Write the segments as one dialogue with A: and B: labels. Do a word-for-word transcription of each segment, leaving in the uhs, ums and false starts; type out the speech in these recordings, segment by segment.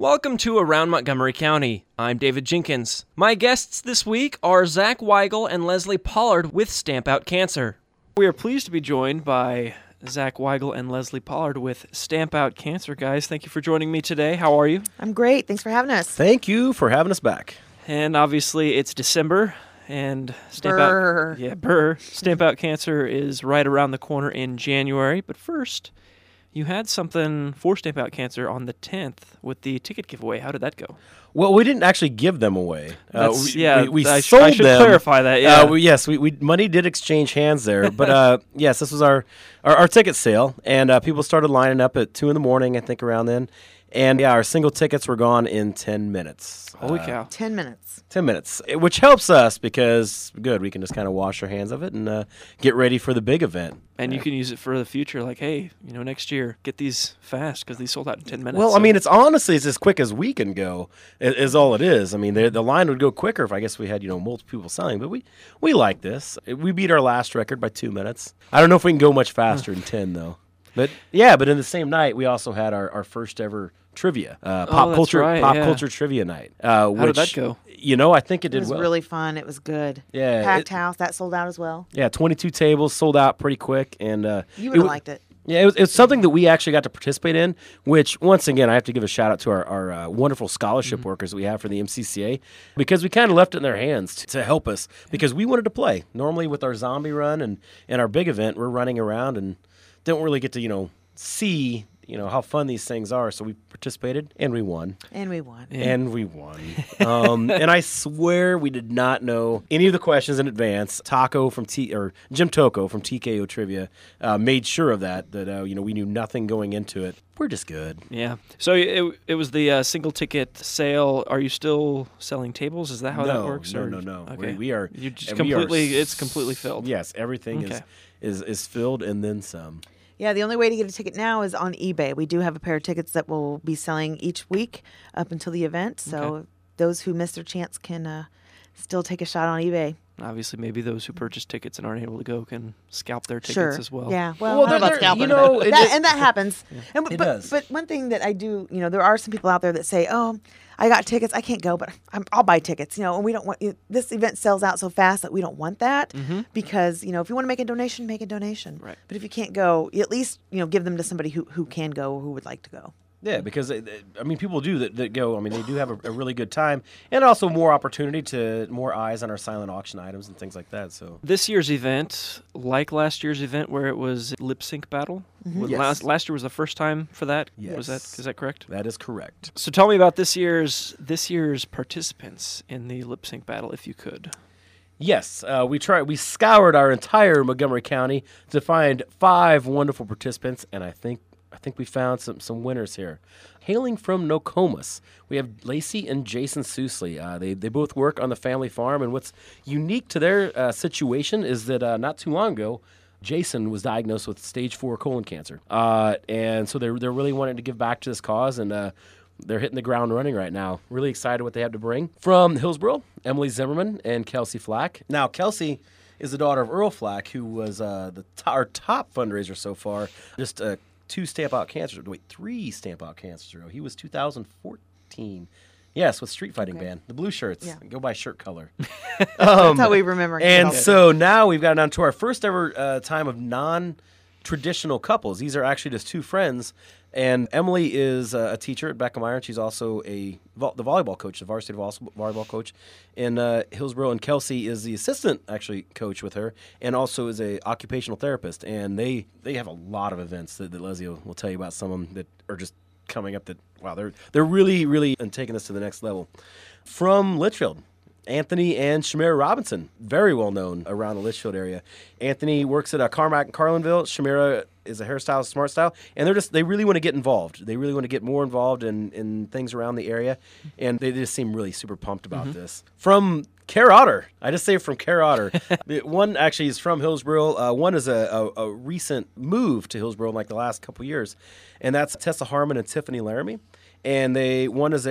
A: Welcome to Around Montgomery County. I'm David Jenkins. My guests this week are Zach Weigel and Leslie Pollard with Stamp Out Cancer. We are pleased to be joined by Zach Weigel and Leslie Pollard with Stamp Out Cancer. Guys, thank you for joining me today. How are you?
B: I'm great. Thanks for having us.
C: Thank you for having us back.
A: And obviously it's December, and Stamp
B: Brr.
A: Out yeah, brr. Stamp Out Cancer is right around the corner in January. But first, you had something for Stamp Out Cancer on the tenth with the ticket giveaway. How did that go?
C: Well, we didn't actually give them away. Uh, we,
A: yeah,
C: we, we
A: I, sh-
C: sold
A: I should
C: them.
A: clarify that. Yeah,
C: Uh, we, yes, we, we money did exchange hands there, but uh, yes, this was our, our, our ticket sale, and uh, people started lining up at two in the morning, I think, around then. And yeah, our single tickets were gone in ten minutes.
A: Holy
C: Uh,
A: cow.
B: Ten minutes.
C: ten minutes, eh, which helps us because, good, we can just kind of wash our hands of it and uh, get ready for the big event.
A: And you can use it for the future, like, hey, you know, next year, get these fast because these sold out in ten minutes.
C: Well,
A: so.
C: I mean, it's honestly it's as quick as we can go, i- is all it is. I mean, the, the line would go quicker if I guess we had, you know, multiple people selling, but we, we like this. We beat our last record by two minutes. I don't know if we can go much faster than ten, though. But, yeah, but in the same night, we also had our, our first ever trivia, uh,
A: Oh,
C: pop
A: that's
C: culture
A: right,
C: pop
A: yeah.
C: culture trivia night. Uh,
A: How
C: which,
A: did that go?
C: You know, I think it
B: It
C: did
B: was
C: well.
B: really fun. It was good.
C: Yeah,
B: Packed
C: it-
B: house. That sold out as well.
C: Yeah, twenty-two tables sold out pretty quick, and uh,
B: You
C: it
B: would have
C: w-
B: liked it.
C: Yeah, it was, it's something that we actually got to participate in, which, once again, I have to give a shout-out to our, our uh, wonderful scholarship
A: Mm-hmm.
C: workers that we have for the M C C A, because we kind of left it in their hands to, to help us, because we wanted to play. Normally, with our zombie run and, and our big event, we're running around and don't really get to, you know, see, you know, how fun these things are, so we participated, and we won.
B: And we won.
C: And we won. um, and I swear we did not know any of the questions in advance. Taco from T or Jim Tocco from T K O Trivia uh, made sure of that. That uh, you know we knew nothing going into it. We're just good.
A: Yeah. So it, it was the uh, single ticket sale. Are you still selling tables? Is that how
C: no,
A: that works?
C: no,
A: or-
C: no, no.
A: Okay.
C: We, we are.
A: You just
C: and we are
A: completely.
C: s-
A: It's completely filled.
C: Yes, everything
A: Okay.
C: is, is is filled and then some.
B: Yeah, the only way to get a ticket now is on eBay. We do have a pair of tickets that will be selling each week up until the event. So
A: Okay.
B: those who missed their chance can uh, still take a shot on eBay.
A: Obviously, maybe those who purchase tickets and aren't able to go can scalp their tickets
B: Sure.
A: as well.
B: Yeah. Well,
C: Well,
B: I don't know
C: there-
B: about
C: there-
B: scalping,
C: you know,
B: but
C: it
B: that,
C: is-
B: and that happens. And,
C: It
B: but,
C: does.
B: But one thing that I do, you know, there are some people out there that say, "Oh, I got tickets. I can't go, but I'm, I'll buy tickets." You know, and we don't want you this event sells out so fast that we don't want that because you know if you want to make a donation, make a donation.
A: Right.
B: But if you can't go, you at least you know give them to somebody who who can go or who would like to go.
C: Yeah, because uh, I mean, people do that, that go. I mean, they do have a, a really good time, and also more opportunity to more eyes on our silent auction items and things like that. So
A: This year's event, like last year's event where it was lip sync battle, was
C: Yes.
A: last, last year was the first time for that. Was that
C: Yes.
A: is that correct?
C: that is correct.
A: So tell me about this year's this year's participants in the lip sync battle, if you could.
C: Yes, uh, we tried. We scoured our entire Montgomery County to find five wonderful participants, and I think I think we found some some winners here. Hailing from Nokomis, we have Lacey and Jason Sousley. Uh, they they both work on the family farm, and what's unique to their uh, situation is that uh, not too long ago, Jason was diagnosed with stage four colon cancer, uh, and so they're they're really wanting to give back to this cause, and uh, they're hitting the ground running right now. Really excited what they have to bring. From Hillsborough, Emily Zimmerman and Kelsey Flack. Now, Kelsey is the daughter of Earl Flack, who was uh, the t- our top fundraiser so far. Just uh, two Stamp Out Cancer, wait, three Stamp Out Cancers ago. He was two thousand fourteen. Yes, with Street Fighting
B: Okay.
C: Band, the blue shirts.
B: Yeah.
C: Go by shirt color.
B: That's how we remember.
C: And
B: it.
C: so now we've gotten down to our first ever uh, time of non-traditional couples. These are actually just two friends. And Emily is uh, a teacher at Beckham and she's also a vo- the volleyball coach, the varsity vol- volleyball coach in uh, Hillsborough. And Kelsey is the assistant, actually, coach with her, and also is a occupational therapist. And they, they have a lot of events that, that Leslie will, will tell you about. Some of them that are just coming up that, wow, they're, they're really, really and taking this to the next level. From Litchfield, Anthony and Shamira Robinson, very well known around the Litchfield area. Anthony works at uh, Carmack and Carlinville. Shamira is a hairstylist, smart style, and they're just they really want to get involved. They really want to get more involved in, in things around the area, and they just seem really super pumped about this. From Care Otter, I just say from Care Otter. One actually is from Hillsborough. Uh, one is a, a, a recent move to Hillsborough in like the last couple years, and that's Tessa Harmon and Tiffany Laramie. And they one is a uh,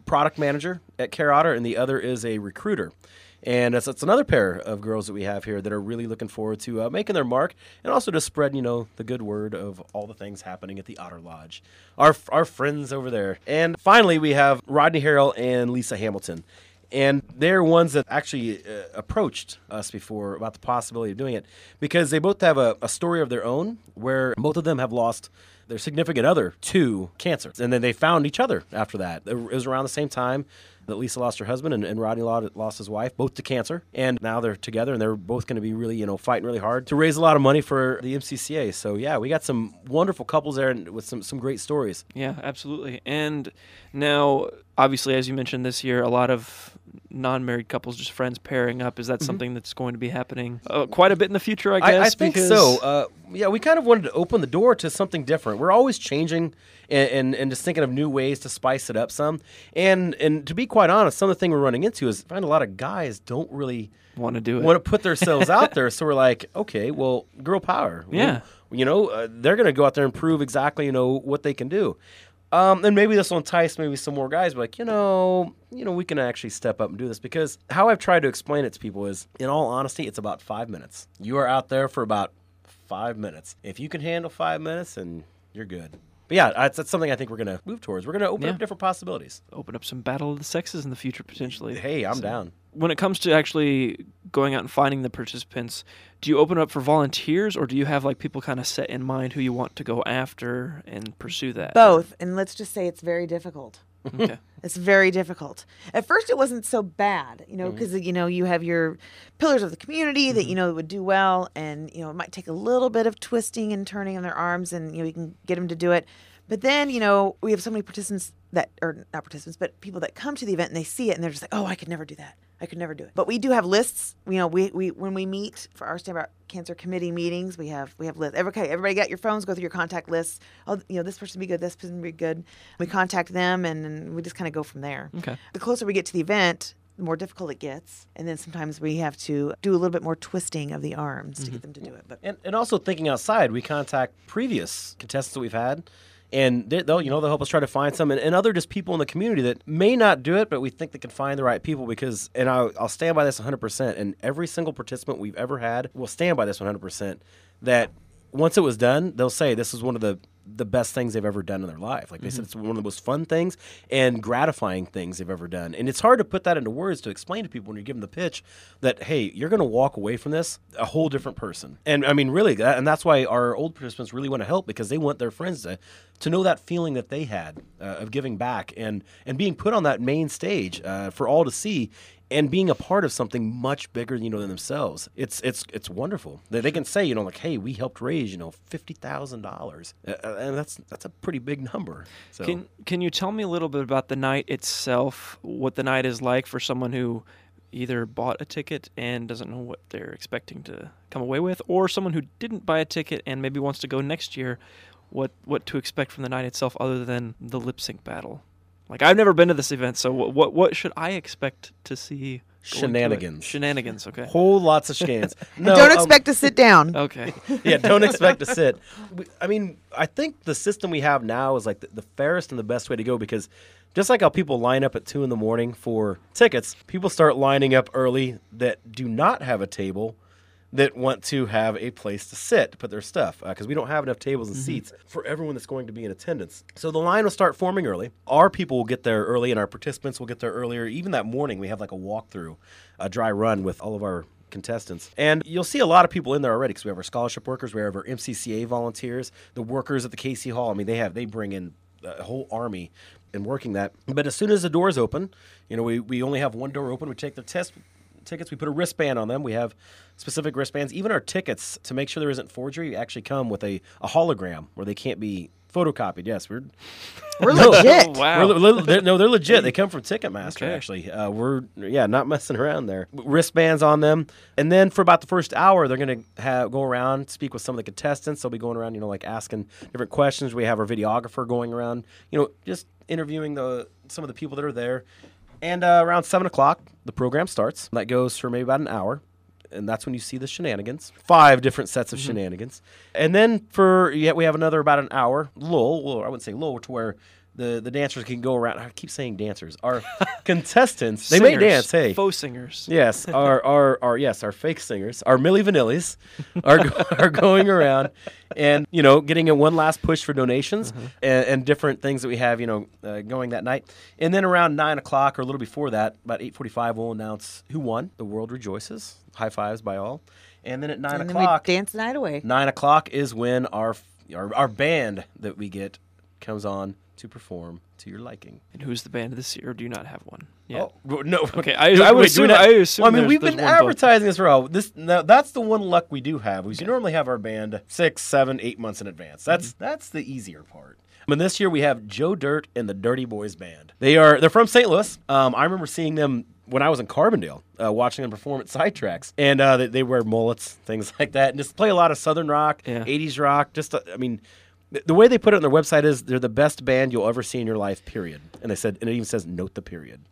C: product manager at Care Otter, and the other is a recruiter. And it's, it's another pair of girls that we have here that are really looking forward to uh, making their mark and also to spread, you know, the good word of all the things happening at the Otter Lodge. Our our friends over there. And finally, we have Rodney Harrell and Lisa Hamilton. And they're ones that actually uh, approached us before about the possibility of doing it because they both have a, a story of their own where both of them have lost their significant other to cancer. And then they found each other after that. It was around the same time that Lisa lost her husband and, and Rodney lost his wife, both to cancer. And now they're together, and they're both going to be really, you know, fighting really hard to raise a lot of money for the M C C A. So, yeah, we got some wonderful couples there and with some, some great stories.
A: Yeah, absolutely. And now, obviously, as you mentioned this year, a lot of non-married couples, just friends pairing up. Is that mm-hmm. something that's going to be happening uh, quite a bit in the future, I guess?
C: I, I think
A: because...
C: so. Uh, yeah, we kind of wanted to open the door to something different. We're always changing and, and, and just thinking of new ways to spice it up some. And and to be quite honest, some of the thing we're running into is I find a lot of guys don't really
A: want to do it,
C: want to put themselves out there. So we're like, okay, well, girl power.
A: Yeah.
C: We, you know, uh, they're going to go out there and prove exactly, you know, what they can do. Um, and maybe this will entice maybe some more guys, but like, you know, you know, we can actually step up and do this because how I've tried to explain it to people is, in all honesty, it's about five minutes. You are out there for about five minutes. If you can handle five minutes, then you're good. But yeah, that's, that's something I think we're going to move towards. We're going to open
A: yeah.
C: up different possibilities.
A: Open up some battle of the sexes in the future, potentially.
C: Hey, I'm
A: so,
C: down.
A: When it comes to actually going out and finding the participants, do you open up for volunteers, or do you have like people kind of set in mind who you want to go after and pursue that?
B: Both, and let's just say it's very difficult.
A: Okay.
B: It's very difficult. At first, it wasn't so bad, you know, because, mm-hmm. you know, you have your pillars of the community mm-hmm. that, you know, would do well, and, you know, it might take a little bit of twisting and turning on their arms, and, you know, you can get them to do it. But then, you know, we have so many participants that, or not participants, but people that come to the event and they see it and they're just like, oh, I could never do that. I could never do it. But we do have lists. You know, we, we when we meet for our Stand By Cancer Committee meetings, we have we have lists. Okay, everybody got your phones. Go through your contact lists. Oh, you know, this person would be good. This person would be good. We contact them, and, and we just kind of go from there.
A: Okay.
B: The closer we get to the event, the more difficult it gets, and then sometimes we have to do a little bit more twisting of the arms mm-hmm. to get them to do it. But
C: and and also thinking outside, we contact previous contestants that we've had. And they'll, you know, they'll help us try to find some, and, and other just people in the community that may not do it, but we think they can find the right people because, and I'll, I'll stand by this one hundred percent, and every single participant we've ever had will stand by this one hundred percent, that once it was done, they'll say this is one of the, the best things they've ever done in their life. Like they mm-hmm. said, it's one of the most fun things and gratifying things they've ever done. And it's hard to put that into words to explain to people when you give them the pitch that, hey, you're going to walk away from this a whole different person. And I mean, really, that, and that's why our old participants really want to help because they want their friends to, to know that feeling that they had uh, of giving back and, and being put on that main stage uh, for all to see. And being a part of something much bigger, you know, than themselves, it's it's it's wonderful. They, they can say, you know, like, hey, we helped raise, you know, fifty thousand dollars, uh, and that's that's a pretty big number. So.
A: Can Can you tell me a little bit about the night itself? What the night is like for someone who either bought a ticket and doesn't know what they're expecting to come away with, or someone who didn't buy a ticket and maybe wants to go next year. What what to expect from the night itself, other than the lip sync battle? Like, I've never been to this event, so what what, what should I expect to see?
C: Shenanigans.
A: Shenanigans, okay.
C: Whole lots of shenanigans. No,
B: don't
C: um,
B: expect to sit down.
A: Okay.
C: Yeah, don't expect to sit. We, I mean, I think the system we have now is like the, the fairest and the best way to go because just like how people line up at two in the morning for tickets, people start lining up early that do not have a table that want to have a place to sit to put their stuff because uh, we don't have enough tables and mm-hmm. seats for everyone that's going to be in attendance. So the line will start forming early. Our people will get there early and our participants will get there earlier. Even that morning, we have like a walkthrough, a dry run with all of our contestants. And you'll see a lot of people in there already because we have our scholarship workers, we have our M C C A volunteers, the workers at the K C Hall. I mean, they have they bring in a whole army in working that. But as soon as the doors open, you know, we, we only have one door open. We take the test tickets. We put a wristband on them. We have specific wristbands. Even our tickets, to make sure there isn't forgery, actually come with a, a hologram where they can't be photocopied. Yes, we're
B: we're no, legit.
A: Oh, wow.
C: We're, we're, they're, no, they're legit. They come from Ticketmaster.
A: Okay.
C: Actually, uh, we're yeah not messing around there. Wristbands on them, and then for about the first hour, they're gonna have go around, speak with some of the contestants. They'll be going around, you know, like asking different questions. We have our videographer going around, you know, just interviewing the some of the people that are there. And uh, around seven o'clock, the program starts. That goes for maybe about an hour. And that's when you see the shenanigans. Five different sets of mm-hmm. shenanigans. And then for, yeah, we have another about an hour lull. Well, I wouldn't say lull, to where the, the dancers can go around. I keep saying dancers. Our contestants, they may
A: Singers.
C: dance. Hey,
A: Faux singers.
C: yes, our our our yes, our fake singers, our Milli Vanillis, are go- are going around, and you know, getting in one last push for donations
A: Mm-hmm.
C: and, and different things that we have, you know, uh, going that night. And then around nine o'clock or a little before that, about eight forty-five, we'll announce who won. The world rejoices. High fives by all. And then at nine
B: And then we
C: o'clock,
B: dance the night away.
C: nine o'clock is when our, our our band that we get comes on to perform to your liking.
A: And who's the band this year? Or do you not have one? Yeah.
C: Oh w- no.
A: Okay, I-
C: So
A: I would
C: wait, do we
A: assume-
C: not-
A: I assume
C: Well, I mean,
A: there's-
C: we've
A: there's
C: been
A: one book.
C: advertising this for all. This now, that's the one luck we do have. We normally have our band six, seven, eight months in advance. That's
A: Mm-hmm.
C: that's the easier part. I mean, this year we have Joe Dirt and the Dirty Boys Band. They are they're from Saint Louis. Um, I remember seeing them when I was in Carbondale, uh, watching them perform at Sidetracks, and uh, they, they wear mullets, things like that, and just play a lot of Southern rock,
A: Yeah.
C: eighties rock. Just uh, I mean. th- The way they put it on their website is they're the best band you'll ever see in your life, period. And they said, and it even says, note the period.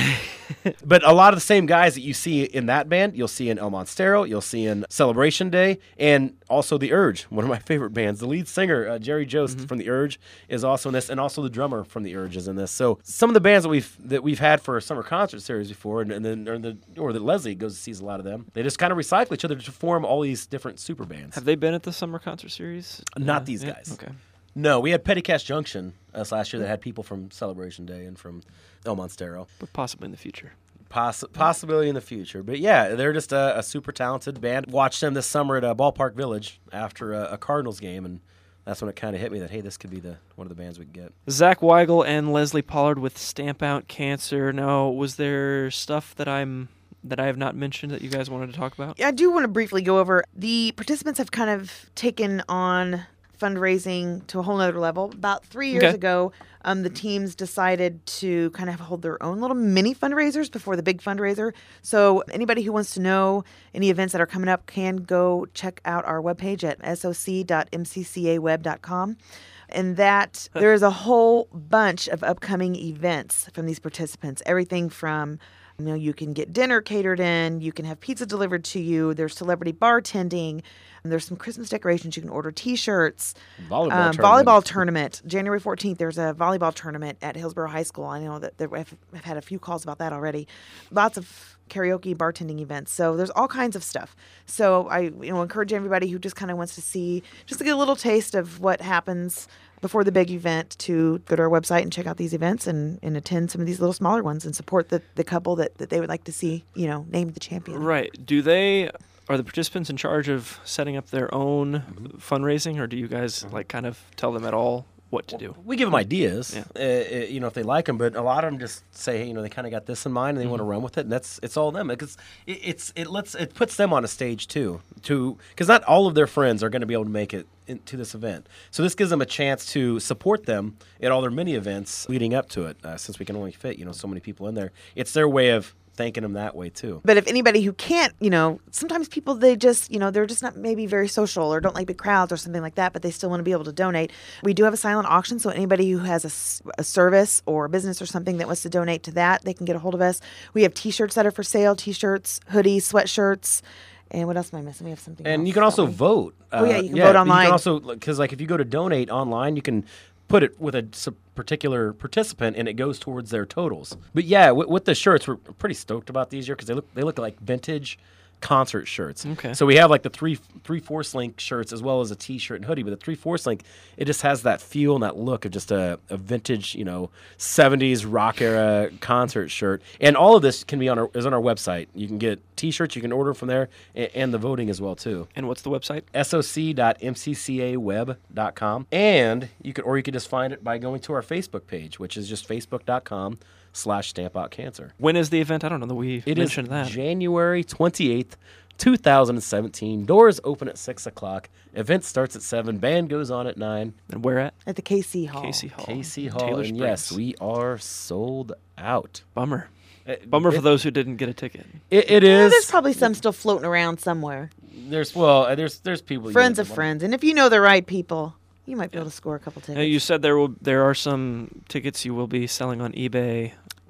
C: But a lot of the same guys that you see in that band, you'll see in El Monstero, you'll see in Celebration Day, and also The Urge, one of my favorite bands. The lead singer, uh, Jerry Jost from The Urge, is also in this, and also the drummer from The Urge is in this. So some of the bands that we've that we've had for a summer concert series before, and, and then or the or that Leslie goes and sees a lot of them, they just kind of recycle each other to form all these different super bands.
A: Have they been at the summer concert series?
C: Not
A: Uh,
C: these
A: yeah?
C: guys.
A: Okay.
C: No, we had Petty Cash Junction us last year that had people from Celebration Day and from El Monstero.
A: But possibly in the future.
C: Poss- possibility in the future. But yeah, they're just a, a super talented band. Watched them this summer at uh, Ballpark Village after a, a Cardinals game, and that's when it kind of hit me that, hey, this could be the one of the bands we could get.
A: Zach Weigel and Leslie Pollard with Stamp Out Cancer. Now, was there stuff that I'm that I have not mentioned that you guys wanted to talk about?
B: I do want to briefly go over the participants have kind of taken on fundraising to a whole nother level. About three years
A: Okay.
B: ago, um, the teams decided to kind of hold their own little mini fundraisers before the big fundraiser. So anybody who wants to know any events that are coming up can go check out our webpage at s o c dot m c c a web dot com. And that there is a whole bunch of upcoming events from these participants. Everything from, you know, you can get dinner catered in, you can have pizza delivered to you, there's celebrity bartending, and there's some Christmas decorations, you can order T-shirts.
C: Volleyball
B: um,
C: tournament.
B: volleyball tournament. January fourteenth, there's a volleyball tournament at Hillsborough High School. I know that there, I've, I've had a few calls about that already. Lots of karaoke, bartending events. So there's all kinds of stuff. So I you know encourage everybody who just kind of wants to see, just to get a little taste of what happens before the big event to go to our website and check out these events and, and attend some of these little smaller ones and support the, the couple that, that they would like to see, you know, named the champion.
A: Right. Do they are the participants in charge of setting up their own fundraising, or do you guys like kind of tell them at all what to do?
C: We give them ideas,
A: Yeah.
C: uh, uh, you know, if they like them. But a lot of them just say, hey, you know, they kind of got this in mind and they want to run with it, and that's it's all them. Because it, it's it lets it puts them on a stage too, to because not all of their friends are going to be able to make it into this event. So this gives them a chance to support them at all their mini events leading up to it. Uh, since we can only fit, you know, so many people in there, it's their way of thanking them that way too.
B: But if anybody who can't, you know, sometimes people, they just, you know, they're just not maybe very social or don't like big crowds or something like that, but they still want to be able to donate. We do have a silent auction. So anybody who has a, s- a service or a business or something that wants to donate to that, they can get a hold of us. We have T-shirts that are for sale, T-shirts, hoodies, sweatshirts. And what else am I missing? We have something
C: And
B: else,
C: you can also
B: don't we?
C: vote.
B: Oh, yeah, you can vote
C: You can
B: online.
C: also, because like if you go to donate online, you can put it with a s- particular participant, and it goes towards their totals. But yeah, with, with the shirts, we're pretty stoked about these year because they look they look like vintage concert shirts.
A: Okay.
C: So we have like the three three fourths link shirts as well as a t-shirt and hoodie. But the three fourths link, it just has that feel and that look of just a, a vintage, you know, seventies rock era concert shirt. And all of this can be on our is on our website. You can get t-shirts, you can order from there, and, and the voting as well too.
A: And what's the website?
C: S O C dot M C C A web dot com. And you could or you could just find it by going to our Facebook page, which is just facebook dot com slash stamp out cancer.
A: When is the event? I don't know that we
C: It is
A: mentioned that.
C: January twenty-eighth, two thousand seventeen. Doors open at six o'clock. Event starts at seven. Band goes on at nine.
A: And where at?
B: At the K C Hall.
A: Casey Hall.
C: K C Hall.
A: Taylor
C: And yes,
A: Springs.
C: we are sold out.
A: Bummer.
C: Uh,
A: Bummer for
C: it-
A: those who didn't get a ticket.
C: It, it
B: Yeah,
C: is.
B: there's probably some still floating around somewhere.
C: There's well, uh, there's there's people. you
B: Friends
C: know,
B: of friends. And if you know the right people, you might be able to score a couple tickets.
A: Now, you said there will there are some tickets you will be selling on eBay.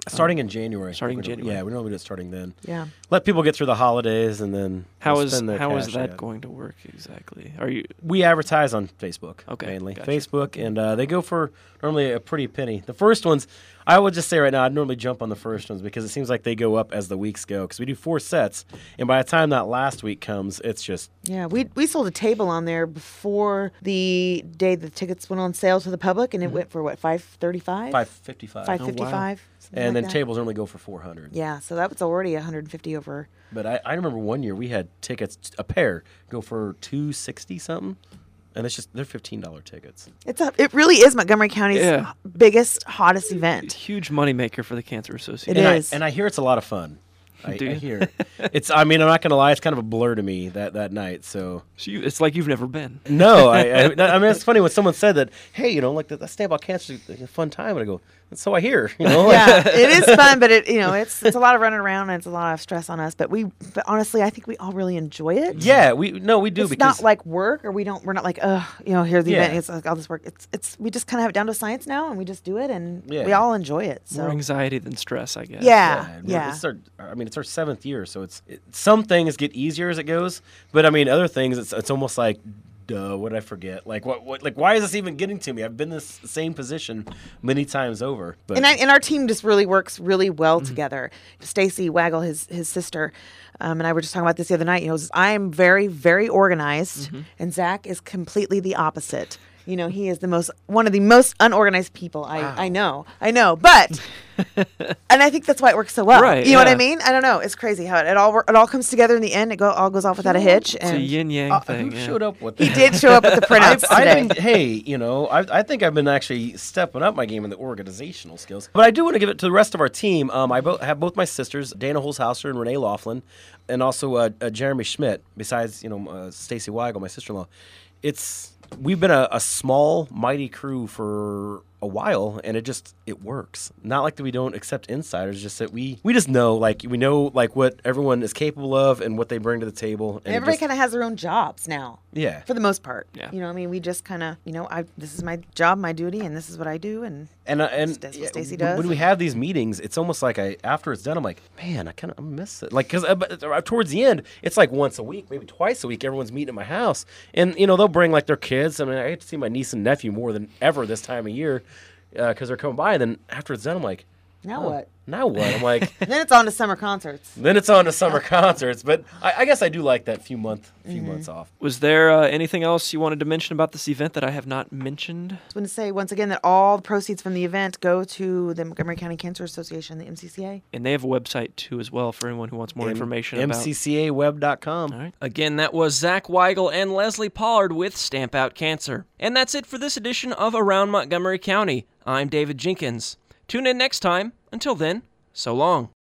C: Starting in January.
A: Starting
C: We're gonna-
A: January.
C: Yeah, we normally do it starting then.
B: Yeah.
C: Let people get through the holidays and then
A: How
C: they'll
A: is
C: spend their
A: how is
C: cash,
A: that
C: yeah.
A: going to work exactly? Are you
C: We advertise on Facebook,
A: Okay,
C: mainly
A: gotcha.
C: Facebook, and uh, they go for normally a pretty penny. The first ones, I would just say right now, I'd normally jump on the first ones because it seems like they go up as the weeks go. Because we do four sets, and by the time that last week comes, it's just
B: Yeah, we we sold a table on there before the day the tickets went on sale to the public, and it went for what five thirty five,
C: five fifty five,
B: five fifty five,
C: and then tables normally go for four hundred.
B: Yeah, so that was already one hundred fifty over.
C: But I, I remember one year we had tickets a pair go for two sixty something, and it's just they're fifteen dollar tickets.
B: It's a it really is Montgomery County's
A: Yeah.
B: biggest, hottest event.
A: huge moneymaker for the Cancer Association?
B: It
C: and
B: is.
C: I, and I hear it's a lot of fun. I,
A: Do
C: I
A: you?
C: hear it's. I mean, I'm not gonna lie. It's kind of a blur to me that, that night. So
A: So you, it's like you've never been.
C: no, I, I. I mean, it's funny when someone said that. Hey, you know, like the, the Stand About Cancer is a fun time, and I go, so I hear. You know, like,
B: Yeah, it is fun, but it you know it's it's a lot of running around and it's a lot of stress on us. But we, but honestly, I think we all really enjoy it.
C: yeah, we no, we do
B: It's
C: because
B: not like work, or we don't. We're not like, oh, you know, here's the
C: Yeah.
B: event. It's like all this work. It's it's we just kind of have it down to science now, and we just do it, and
C: Yeah.
B: we all enjoy it. So
A: More anxiety than stress, I guess.
B: yeah,
C: and
B: yeah.
C: we're- It's our, I mean, it's our seventh year, so it's it, some things get easier as it goes, but I mean, other things, it's it's almost like, duh, what did I forget? Like what, what, like why is this even getting to me? I've been in this same position many times over. But
B: and I, and our team just really works really well
C: Mm-hmm.
B: together. Stacy Waggle, his his sister, um, and I were just talking about this the other night. You know, I'm very very organized,
C: Mm-hmm.
B: and Zach is completely the opposite. You know, he is the most one of the most unorganized people I, I know. I know, but and I think that's why it works so well.
A: Right,
B: You know what
A: yeah.
B: I mean? I don't know. It's crazy how it, it all wor- it all comes together in the end. It go all goes off without a hitch.
A: It's a
B: And
A: yin yang
C: uh,
A: thing.
C: who
A: yeah.
C: showed up with
B: he
C: that?
B: did show up at the printouts
C: I've,
B: today.
C: I've been, hey, you know, I, I think I've been actually stepping up my game in the organizational skills. But I do want to give it to the rest of our team. Um, I bo- have both my sisters, Dana Holzhauser and Renee Laughlin, and also uh, uh, Jeremy Schmidt. Besides, you know, uh, Stacy Weigel, my sister-in-law. It's we've been a, a small, mighty crew for a while, and it just it works. Not like that we don't accept insiders, just that we we just know like we know like what everyone is capable of and what they bring to the table. And it
B: Everybody
C: just-
B: kind of has their own jobs now.
C: yeah.
B: For the most part.
A: Yeah.
B: You know, I mean, we just kind of, you know, I this is my job, my duty, and this is what I do, and
C: And uh, and
B: That's what
C: yeah,
B: Stacey
C: when-
B: does.
C: when we have these meetings, it's almost like I after it's done, I'm like, man, I kind of miss it. Like because uh, towards the end, it's like once a week, maybe twice a week. Everyone's meeting at my house, and you know they'll bring like their kids. I mean, I get to see my niece and nephew more than ever this time of year because they're coming by. And then after it's done, I'm like,
B: now
C: oh,
B: what?
C: Now what? I'm like.
B: Then it's on to summer concerts.
C: Then it's on to summer concerts, but I, I guess I do like that few month, few
B: Mm-hmm.
C: months off.
A: Was there uh, anything else you wanted to mention about this event that I have not mentioned?
B: I just want to say once again that all the proceeds from the event go to the Montgomery County Cancer Association, the M C C A.
A: And they have a website too, as well, for anyone who wants more information
C: M
A: about.
C: C C A web dot com.
A: All right. Again, that was Zach Weigel and Leslie Pollard with Stamp Out Cancer. And that's it for this edition of Around Montgomery County. I'm David Jenkins. Tune in next time. Until then, so long.